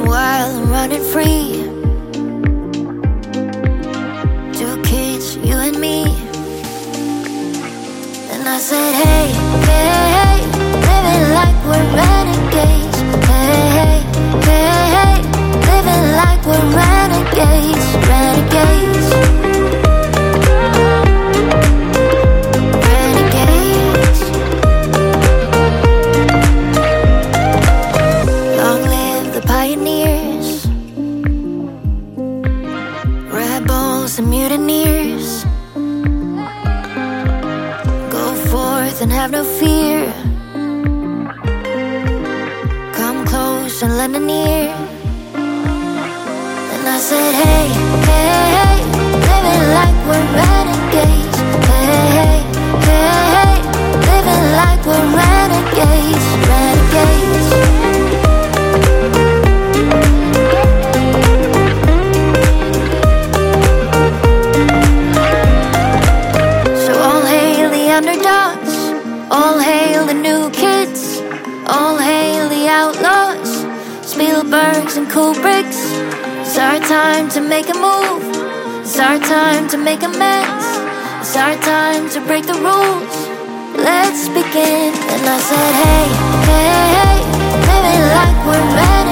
while I'm running free. Two kids, you and me. And I said, hey, hey, hey, living like we're renegades. Hey, hey, hey, hey, living like we're renegades, renegades. Renegades. Long live the pioneers, rebels and mutineers. Go forth and have no fear. Come close and lend an ear. And I said, hey, hey, hey, living like we're renegades. Hey, hey, hey, hey, living like we're renegades, renegades. So all hail the underdogs, all hail the new kids, all hail the outlaws, Spielbergs and Kubricks. It's our time to make a move. It's our time to make amends. It's our time to break the rules. Let's begin. And I said, hey, hey, hey, living like we're ready.